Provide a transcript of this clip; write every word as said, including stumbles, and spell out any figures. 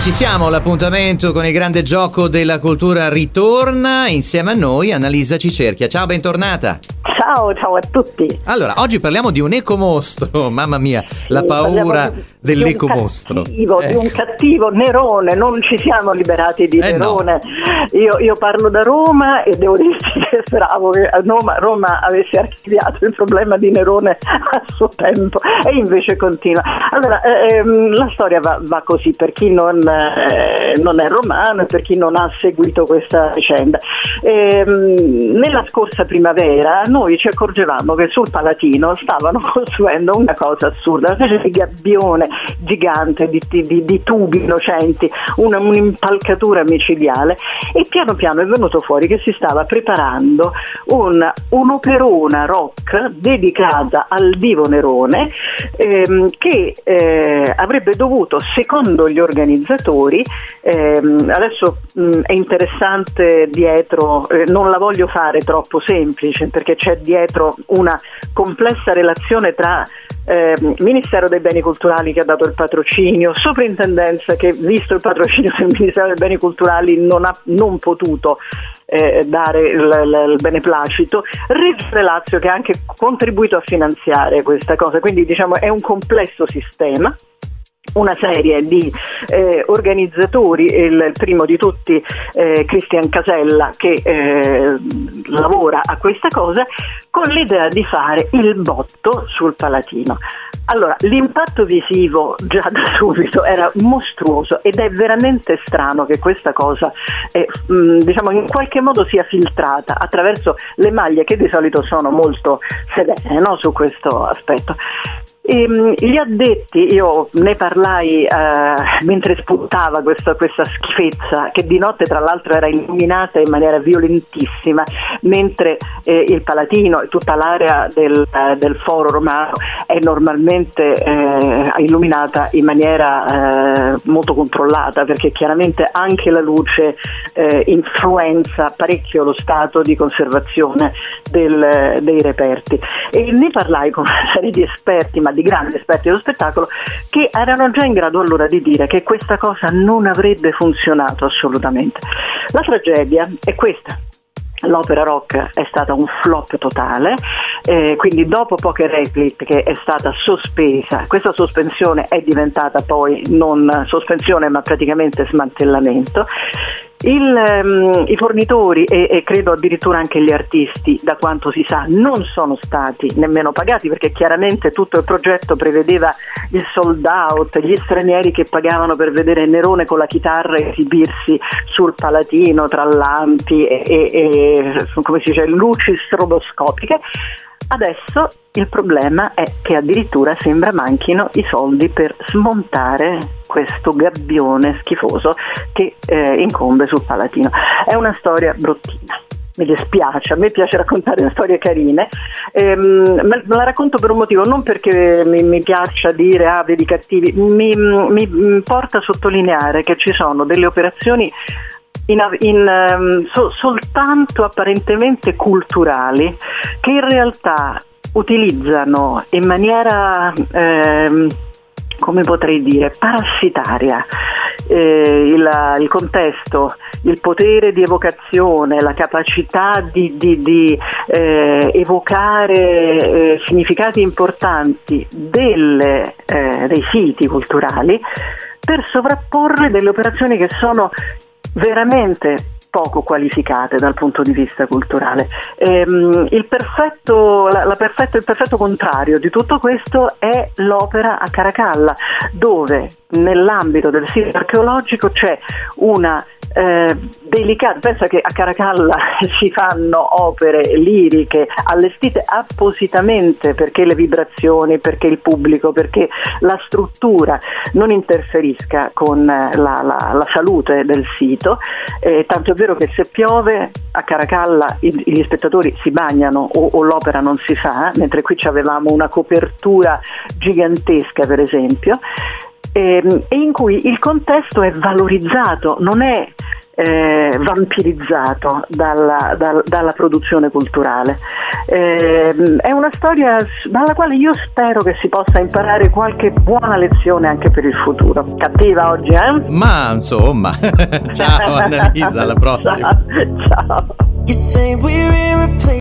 ci siamo, l'appuntamento con il grande gioco della cultura ritorna. Insieme a noi Annalisa Cicerchia. Ciao, bentornata. Ciao, ciao a tutti. Allora, oggi parliamo di un ecomostro, mamma mia, sì, la paura di, dell'ecomostro. Di, eh. di un cattivo Nerone, non ci siamo liberati di eh Nerone. No. Io, io parlo da Roma e devo dirti che speravo che Roma, Roma avesse archiviato il problema di Nerone a suo tempo e invece continua. Allora, ehm, la storia va, va così per chi non, eh, non è romano e per chi non ha seguito questa vicenda. Ehm, nella scorsa primavera noi ci accorgevamo che sul Palatino stavano costruendo una cosa assurda, una specie di gabbione gigante di, di, di tubi innocenti, una, un'impalcatura micidiale, e piano piano è venuto fuori che si stava preparando un, un'operona rock dedicata al divo Nerone, ehm, che eh, avrebbe dovuto, secondo gli organizzatori, ehm, adesso mh, è interessante dietro, eh, non la voglio fare troppo semplice perché c'è dietro una complessa relazione tra eh, Ministero dei Beni Culturali che ha dato il patrocinio, Soprintendenza che, visto il patrocinio del Ministero dei Beni Culturali, non ha non potuto eh, dare il, il, il beneplacito, Regione Lazio che ha anche contribuito a finanziare questa cosa, quindi diciamo è un complesso sistema. Una serie di eh, organizzatori, il, il primo di tutti eh, Cristian Casella, che eh, lavora a questa cosa con l'idea di fare il botto sul Palatino. Allora, l'impatto visivo già da subito era mostruoso ed è veramente strano che questa cosa eh, mh, diciamo in qualche modo sia filtrata attraverso le maglie che di solito sono molto severe, no, su questo aspetto. E, gli addetti, io ne parlai eh, mentre spuntava questa, questa schifezza che di notte tra l'altro era illuminata in maniera violentissima, mentre eh, il Palatino e tutta l'area del, eh, del Foro Romano è normalmente eh, illuminata in maniera eh, molto controllata, perché chiaramente anche la luce eh, influenza parecchio lo stato di conservazione del, dei reperti. E ne parlai con una serie di esperti, ma di grandi esperti dello spettacolo, che erano già in grado allora di dire che questa cosa non avrebbe funzionato assolutamente. La tragedia è questa: l'opera rock è stata un flop totale, eh, quindi dopo poche repliche è stata sospesa. Questa sospensione è diventata poi non sospensione ma praticamente smantellamento. Il, um, I fornitori e, e credo addirittura anche gli artisti, da quanto si sa, non sono stati nemmeno pagati, perché chiaramente tutto il progetto prevedeva il sold out, gli stranieri che pagavano per vedere Nerone con la chitarra esibirsi sul Palatino tra lampi e, e, e come si dice, luci stroboscopiche. Adesso il problema è che addirittura sembra manchino i soldi per smontare questo gabbione schifoso che eh, incombe sul Palatino. È una storia bruttina. Mi dispiace, a me piace raccontare storie carine, ehm, me la racconto per un motivo, non perché mi, mi piaccia dire ah vedi cattivi, mi, mi porta a sottolineare che ci sono delle operazioni In, in, um, so, soltanto apparentemente culturali che in realtà utilizzano in maniera ehm, come potrei dire parassitaria eh, il, il contesto, il potere di evocazione, la capacità di, di, di eh, evocare eh, significati importanti delle, eh, dei siti culturali per sovrapporre delle operazioni che sono veramente poco qualificate dal punto di vista culturale. Ehm, il perfetto, la, la perfetto, il perfetto contrario di tutto questo è l'opera a Caracalla, dove nell'ambito del sito archeologico c'è una eh, delicata, pensa che a Caracalla si fanno opere liriche allestite appositamente perché le vibrazioni, perché il pubblico, perché la struttura non interferisca con la, la, la salute del sito, eh, tanto è vero che se piove a Caracalla i, gli spettatori si bagnano o, o l'opera non si fa, mentre qui avevamo una copertura gigantesca per esempio, e, e in cui il contesto è valorizzato, non è eh, vampirizzato dalla, dal, dalla produzione culturale. Eh, è una storia dalla quale io spero che si possa imparare qualche buona lezione anche per il futuro. Cattiva oggi, eh? Ma insomma, ciao Annalisa, alla prossima. Ciao. Ciao.